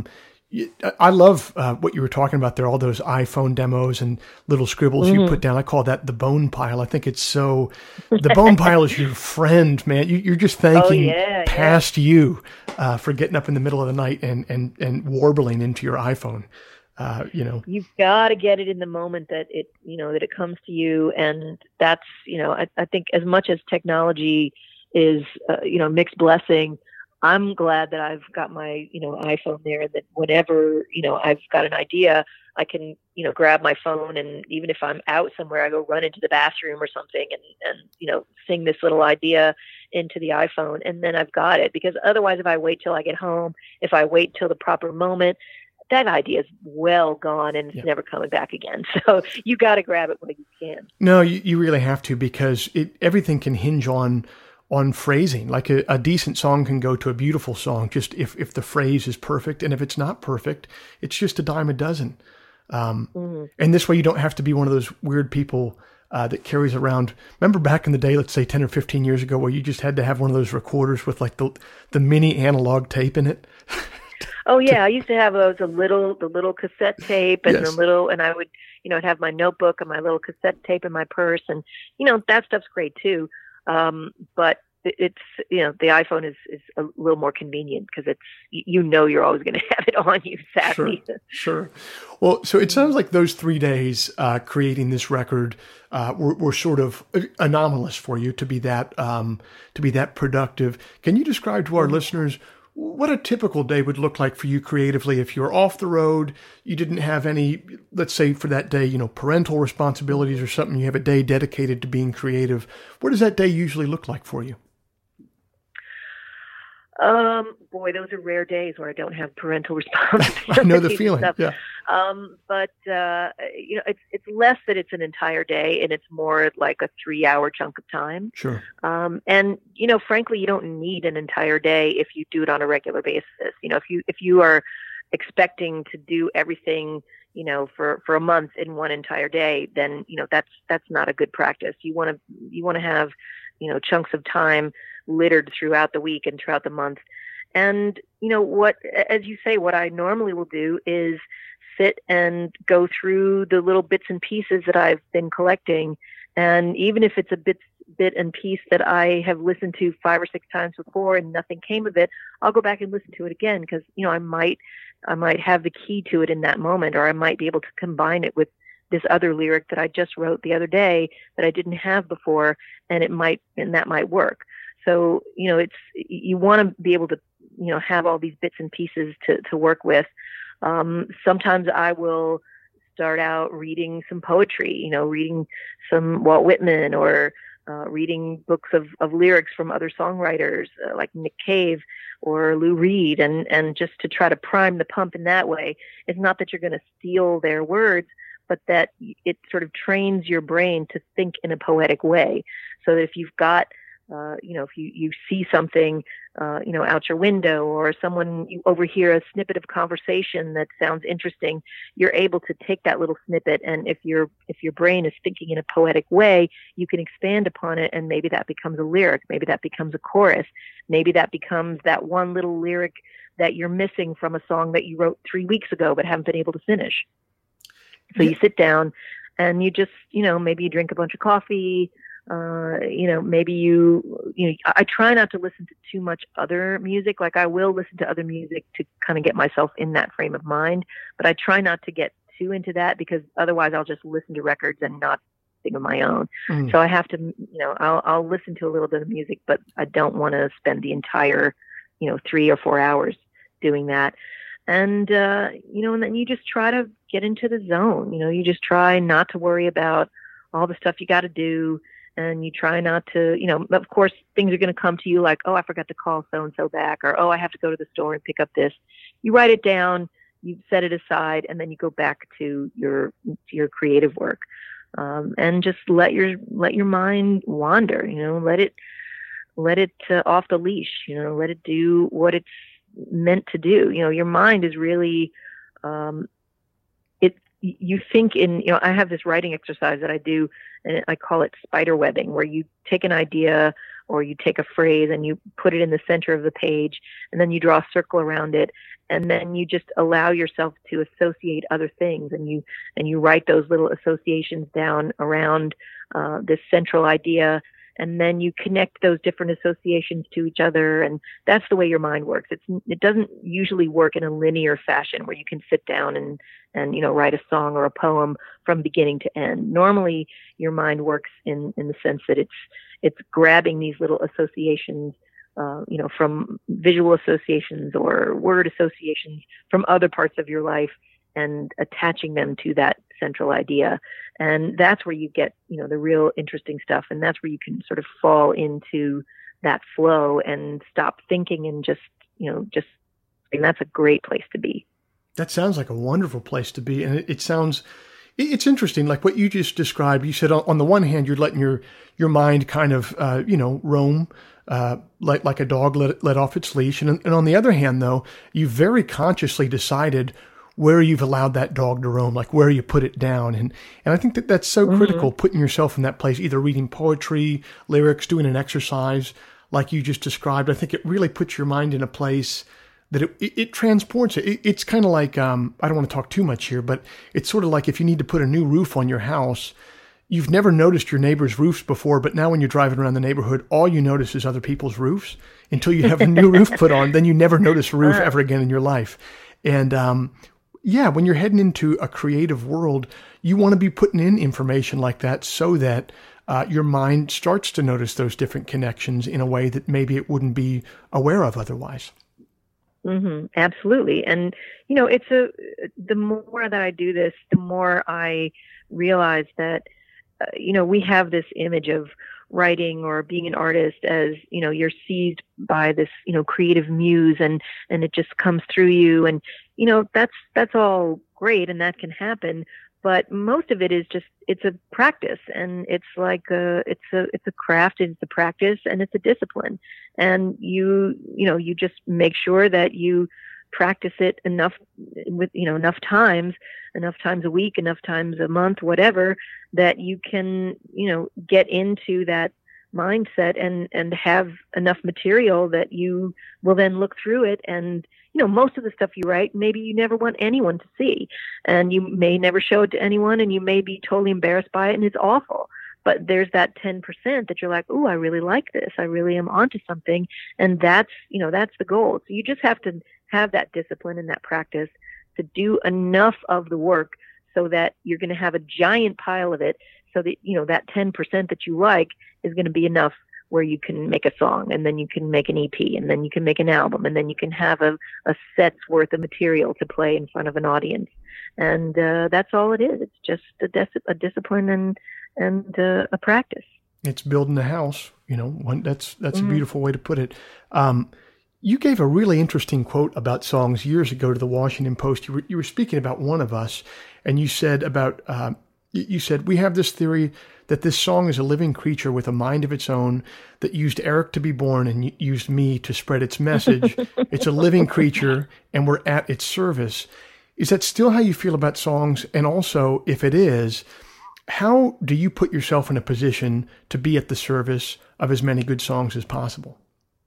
I love uh, what you were talking about there, all those iPhone demos and little scribbles mm-hmm. you put down. I call that the bone pile. I think it's so, the bone pile is your friend, man. You, you're just thanking oh, yeah, past yeah. you uh, for getting up in the middle of the night and, and, and warbling into your iPhone. Uh, you know, you've got to get it in the moment that it, you know, that it comes to you. And that's, you know, I, I think as much as technology is, uh, you know, mixed blessing. I'm glad that I've got my, you know, iPhone there, and that whenever, you know, I've got an idea, I can, you know, grab my phone, and even if I'm out somewhere, I go run into the bathroom or something, and, and, you know, sing this little idea into the iPhone, and then I've got it. Because otherwise, if I wait till I get home, if I wait till the proper moment, that idea is well gone, and it's yeah. never coming back again. So you got to grab it when you can. No, you, you really have to, because it, everything can hinge on on phrasing. Like a, a decent song can go to a beautiful song just if, if the phrase is perfect. And if it's not perfect, it's just a dime a dozen. Um, mm-hmm. And this way you don't have to be one of those weird people uh, that carries around. Remember back in the day, let's say ten or fifteen years ago, where you just had to have one of those recorders with like the, the mini analog tape in it? Oh yeah, I used to have those a little the little cassette tape and yes. the little, and I would, you know, I'd have my notebook and my little cassette tape in my purse, and you know that stuff's great too. Um, but it's, you know, the iPhone is, is a little more convenient because it's, you know, you're always going to have it on you, sadly. Sure, sure. Well, so it sounds like those three days uh, creating this record uh, were, were sort of anomalous for you to be that um, to be that productive. Can you describe to our mm-hmm. listeners what a typical day would look like for you creatively if you're off the road, you didn't have any, let's say for that day, you know, parental responsibilities or something, you have a day dedicated to being creative. What does that day usually look like for you? Um, boy, those are rare days where I don't have parental responsibilities. I know the feeling. Stuff. Yeah. Um, but, uh, you know, it's, it's less that it's an entire day, and it's more like a three hour chunk of time. Sure. Um, and, you know, frankly, you don't need an entire day if you do it on a regular basis. You know, if you, if you are expecting to do everything, you know, for, for a month in one entire day, then, you know, that's, that's not a good practice. You want to, you want to have, you know, chunks of time littered throughout the week and throughout the month. And, you know, what, as you say, what I normally will do is sit and go through the little bits and pieces that I've been collecting. And even if it's a bit, bit and piece that I have listened to five or six times before and nothing came of it, I'll go back and listen to it again. Cause, you know, I might, I might have the key to it in that moment, or I might be able to combine it with this other lyric that I just wrote the other day that I didn't have before. And it might, and that might work. So, you know, it's, you want to be able to, you know, have all these bits and pieces to, to work with. Um, sometimes I will start out reading some poetry, you know, reading some Walt Whitman, or uh, reading books of, of lyrics from other songwriters uh, like Nick Cave or Lou Reed, and, and just to try to prime the pump in that way. It's not that you're going to steal their words, but that it sort of trains your brain to think in a poetic way. So that if you've got, Uh, you know, if you, you see something, uh, you know, out your window, or someone, you overhear a snippet of conversation that sounds interesting, you're able to take that little snippet. And if your, if your brain is thinking in a poetic way, you can expand upon it. And maybe that becomes a lyric. Maybe that becomes a chorus. Maybe that becomes that one little lyric that you're missing from a song that you wrote three weeks ago, but haven't been able to finish. So yeah. You sit down and you just, you know, maybe you drink a bunch of coffee. Uh, you know, maybe you, you know, I try not to listen to too much other music. Like I will listen to other music to kind of get myself in that frame of mind, but I try not to get too into that, because otherwise I'll just listen to records and not think of my own. Mm. So I have to, you know, I'll, I'll listen to a little bit of music, but I don't want to spend the entire, you know, three or four hours doing that. And, uh, you know, and then you just try to get into the zone. You know, you just try not to worry about all the stuff you got to do. And you try not to, you know, of course, things are going to come to you like, oh, I forgot to call so-and-so back, or, oh, I have to go to the store and pick up this. You write it down, you set it aside, and then you go back to your, to your creative work. Um, and just let your, let your mind wander, you know, let it, let it uh, off the leash, you know, let it do what it's meant to do. You know, your mind is really, um, you think in, you know, I have this writing exercise that I do, and I call it spider webbing, where you take an idea or you take a phrase and you put it in the center of the page, and then you draw a circle around it, and then you just allow yourself to associate other things, and you, and you write those little associations down around uh, this central idea. and then you connect those different associations to each other, and that's the way your mind works. It's it doesn't usually work in a linear fashion where you can sit down and and you know write a song or a poem from beginning to end. Normally, your mind works in in the sense that it's it's grabbing these little associations, uh, you know, from visual associations or word associations from other parts of your life, and attaching them to that central idea. And that's where you get, you know, the real interesting stuff. And that's where you can sort of fall into that flow and stop thinking and just, you know, just, and that's a great place to be. That sounds like a wonderful place to be. And it, it sounds, it's interesting. Like what you just described, you said on, on the one hand, you're letting your, your mind kind of, uh, you know, roam, uh, like, like a dog let, let off its leash. And, and on the other hand, though, you very consciously decided where you've allowed that dog to roam, like where you put it down. And, and I think that that's so mm-hmm. critical, putting yourself in that place, either reading poetry, lyrics, doing an exercise like you just described. I think it really puts your mind in a place that it, it, it transports it. it it's kind of like, um, I don't want to talk too much here, but it's sort of like if you need to put a new roof on your house, you've never noticed your neighbor's roofs before, but now when you're driving around the neighborhood, all you notice is other people's roofs until you have a new roof put on. Then you never notice a roof ever again in your life. And, um, yeah, when you're heading into a creative world, you want to be putting in information like that so that uh, your mind starts to notice those different connections in a way that maybe it wouldn't be aware of otherwise. Mm-hmm, absolutely. And, you know, it's a, the more that I do this, the more I realize that, uh, you know, we have this image of writing or being an artist as, you know, you're seized by this, you know, creative muse, and, and it just comes through you. And, you know, that's, that's all great, and that can happen. But most of it is just, it's a practice, and it's like a, it's a, it's a craft, it's a practice, and it's a discipline. And you, you know, you just make sure that you practice it enough with, you know, enough times, enough times a week, enough times a month, whatever, that you can, you know, get into that mindset and, and have enough material that you will then look through it. And, you know, most of the stuff you write, maybe you never want anyone to see, and you may never show it to anyone, and you may be totally embarrassed by it, and it's awful. But there's that ten percent that you're like, oh, I really like this. I really am onto something. And that's, you know, that's the goal. So you just have to have that discipline and that practice to do enough of the work so that you're going to have a giant pile of it, so that, you know, that ten percent that you like is going to be enough where you can make a song, and then you can make an E P, and then you can make an album, and then you can have a, a set's worth of material to play in front of an audience. And uh, that's all it is. It's just a, dis- a discipline and and uh, a practice. It's building a house, you know. One, that's that's mm-hmm. a beautiful way to put it. Um, you gave a really interesting quote about songs years ago to the Washington Post. You were you were speaking about One of Us, and you said about uh, you said we have this theory that this song is a living creature with a mind of its own that used Eric to be born and used me to spread its message. It's a living creature, and we're at its service. Is that still how you feel about songs? And also, if it is, how do you put yourself in a position to be at the service of as many good songs as possible?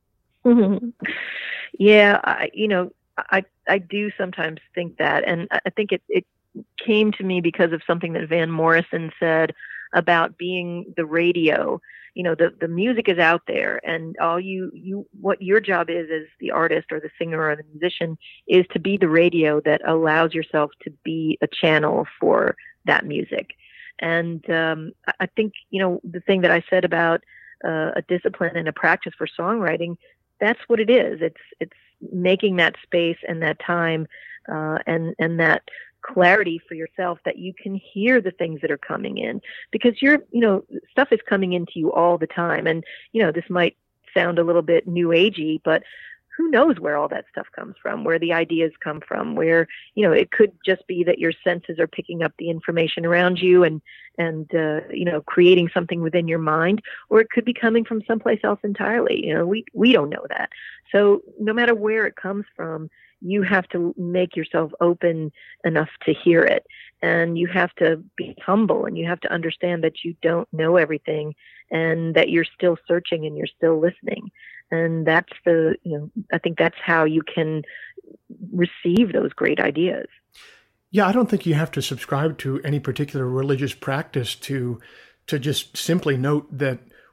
Yeah, I, you know, I I do sometimes think that, and I think it it came to me because of something that Van Morrison said about being the radio. You know, the the music is out there, and all you you what your job is as the artist or the singer or the musician is to be the radio that allows yourself to be a channel for that music. And um, I think, you know, the thing that I said about uh, a discipline and a practice for songwriting, that's what it is. It's it's making that space and that time uh, and and that clarity for yourself that you can hear the things that are coming in, because you're, you know, stuff is coming into you all the time. And, you know, this might sound a little bit new agey, but who knows where all that stuff comes from, where the ideas come from, where, you know, it could just be that your senses are picking up the information around you and, and, uh, you know, creating something within your mind, or it could be coming from someplace else entirely. You know, we, we don't know that. So no matter where it comes from, you have to make yourself open enough to hear it. And you have to be humble, and you have to understand that you don't know everything, and that you're still searching and you're still listening. And that's the, you know, I think that's how you can receive those great ideas. Yeah, I don't think you have to subscribe to any particular religious practice to to just simply note that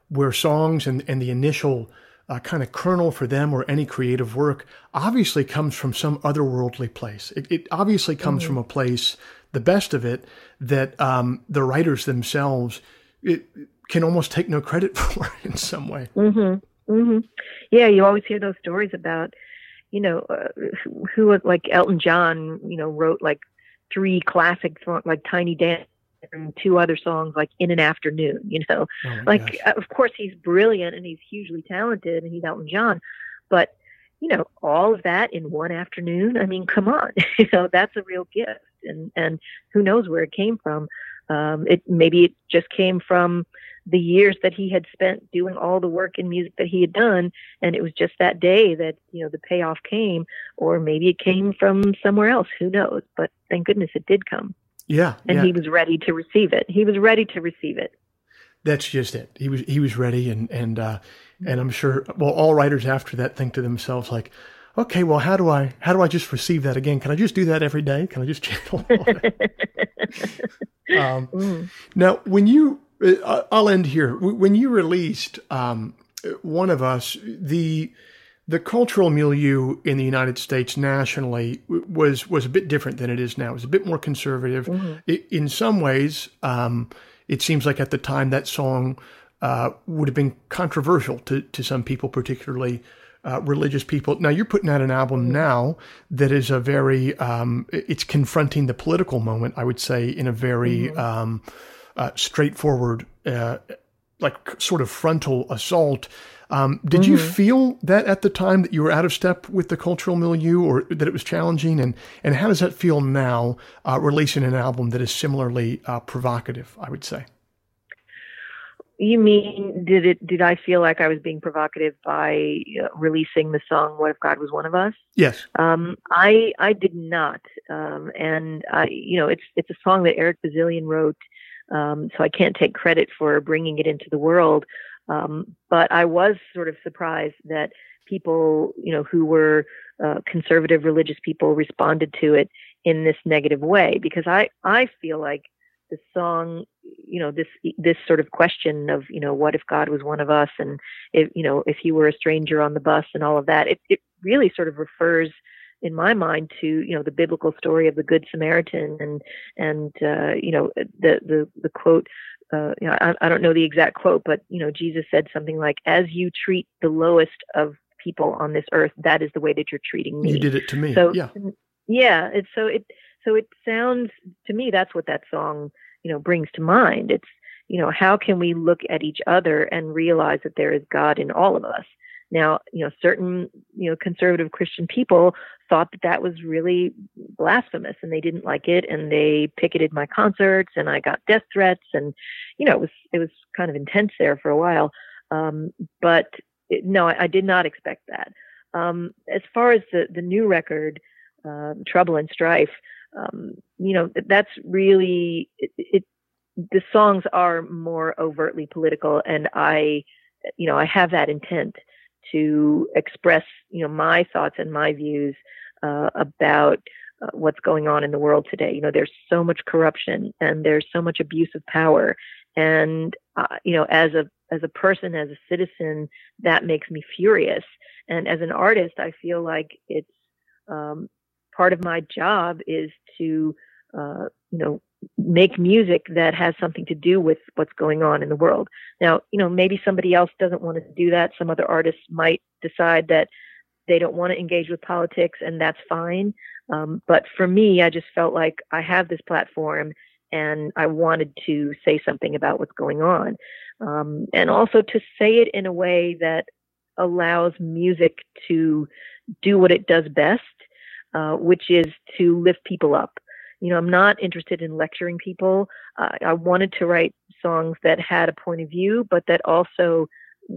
where songs and, and the initial uh, kind of kernel for them or any creative work obviously comes from some otherworldly place. It, it obviously comes mm-hmm. from a place, the best of it, that um, the writers themselves it, can almost take no credit for in some way. Mm-hmm. Mm-hmm. Yeah, you always hear those stories about, you know, uh, who, who like Elton John, you know, wrote like three classic songs like Tiny Dancer and two other songs like In an Afternoon, you know, oh like uh, of course he's brilliant and he's hugely talented and he's Elton John, but you know, all of that in one afternoon. I mean, come on, you know, that's a real gift, and and who knows where it came from. Um, it maybe it just came from the years that he had spent doing all the work in music that he had done, and it was just that day that, you know, the payoff came, or maybe it came from somewhere else. Who knows? But thank goodness it did come. Yeah, and yeah. he was ready to receive it. He was ready to receive it. That's just it. He was he was ready, and and uh, and I'm sure. Well, all writers after that think to themselves like, okay, well, how do I how do I just receive that again? Can I just do that every day? Can I just channel all that? um, mm. Now, when you, uh, I'll end here. When you released um, One of Us, the the cultural milieu in the United States nationally was was a bit different than it is now. It was a bit more conservative. Mm-hmm. It, in some ways, um, it seems like at the time that song uh, would have been controversial to, to some people, particularly uh, religious people. Now you're putting out an album now that is a very, um, it's confronting the political moment, I would say, in a very mm-hmm. um, uh, straightforward, uh, like sort of frontal assault. Um, did mm-hmm. you feel that at the time that you were out of step with the cultural milieu, or that it was challenging? And, and how does that feel now, uh, releasing an album that is similarly uh, provocative, I would say? You mean, did it? Did I feel like I was being provocative by uh, releasing the song "What If God Was One of Us"? Yes. Um, I I did not, um, and I, you know, it's it's a song that Eric Bazilian wrote, um, so I can't take credit for bringing it into the world. Um, but I was sort of surprised that people, you know, who were uh, conservative religious people responded to it in this negative way, because I, I feel like the song, you know, this, this sort of question of, you know, what if God was one of us, and if, you know, if he were a stranger on the bus and all of that, it, it really sort of refers in my mind to, you know, the biblical story of the Good Samaritan, and, and, uh, you know, the, the, the quote, Uh, you know, I, I don't know the exact quote, but, you know, Jesus said something like, as you treat the lowest of people on this earth, that is the way that you're treating me. You did it to me. So, yeah. Yeah. It's so it, so it sounds to me, that's what that song, you know, brings to mind. It's, you know, how can we look at each other and realize that there is God in all of us? Now, you know, certain, you know, conservative Christian people thought that that was really blasphemous, and they didn't like it, and they picketed my concerts, and I got death threats, and, you know, it was, it was kind of intense there for a while. Um, but it, no, I, I did not expect that. Um, as far as the, the new record, uh, Trouble and Strife, um, you know, that's really, it, it, the songs are more overtly political, and I, you know, I have that intent to express, you know, my thoughts and my views uh, about uh, what's going on in the world today. You know, there's so much corruption, and there's so much abuse of power. And, uh, you know, as a, as a person, as a citizen, that makes me furious. And as an artist, I feel like it's um, part of my job is to, uh, you know, make music that has something to do with what's going on in the world. Now, you know, maybe somebody else doesn't want to do that. Some other artists might decide that they don't want to engage with politics, and that's fine. Um, but for me, I just felt like I have this platform, and I wanted to say something about what's going on. Um, and also to say it in a way that allows music to do what it does best, uh, which is to lift people up. You know, I'm not interested in lecturing people. Uh, I wanted to write songs that had a point of view, but that also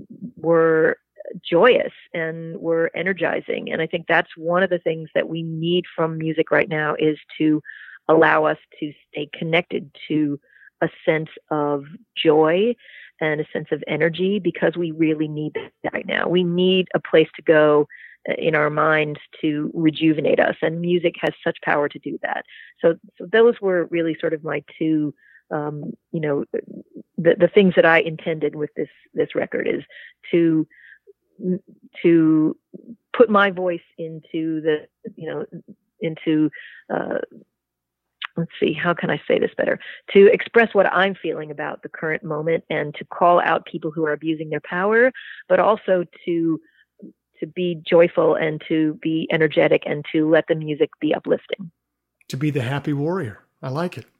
were joyous and were energizing. And I think that's one of the things that we need from music right now, is to allow us to stay connected to a sense of joy and a sense of energy, because we really need that right now. We need a place to go in our minds to rejuvenate us, and music has such power to do that. So, so those were really sort of my two um, you know, the the things that I intended with this this record is to to put my voice into the, you know, into, uh, let's see, how can I say this better? To express what I'm feeling about the current moment and to call out people who are abusing their power, but also to to be joyful and to be energetic and to let the music be uplifting. To be the happy warrior. I like it.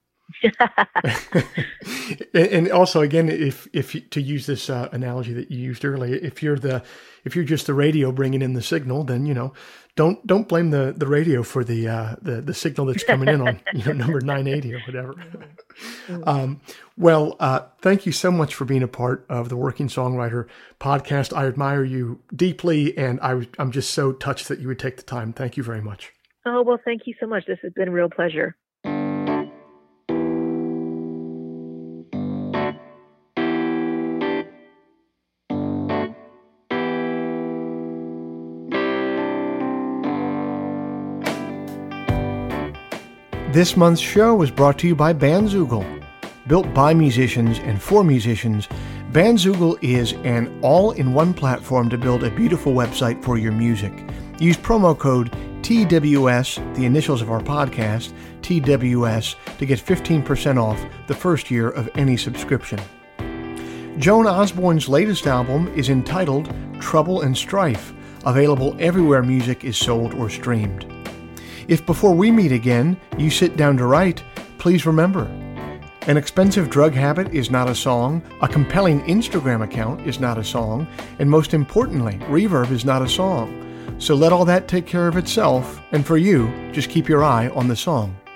And also, again, if if you, to use this uh, analogy that you used earlier, if you're the if you're just the radio bringing in the signal, then you know, don't don't blame the, the radio for the uh, the the signal that's coming in on you know number nine eighty or whatever. um, well, uh, thank you so much for being a part of the Working Songwriter podcast. I admire you deeply, and I I'm just so touched that you would take the time. Thank you very much. Oh well, thank you so much. This has been a real pleasure. This month's show was brought to you by Bandzoogle. Built by musicians and for musicians, Bandzoogle is an all-in-one platform to build a beautiful website for your music. Use promo code T W S, the initials of our podcast, T W S, to get fifteen percent off the first year of any subscription. Joan Osborne's latest album is entitled Trouble and Strife, available everywhere music is sold or streamed. If before we meet again, you sit down to write, please remember, an expensive drug habit is not a song, a compelling Instagram account is not a song, and most importantly, reverb is not a song. So let all that take care of itself, and for you, just keep your eye on the song.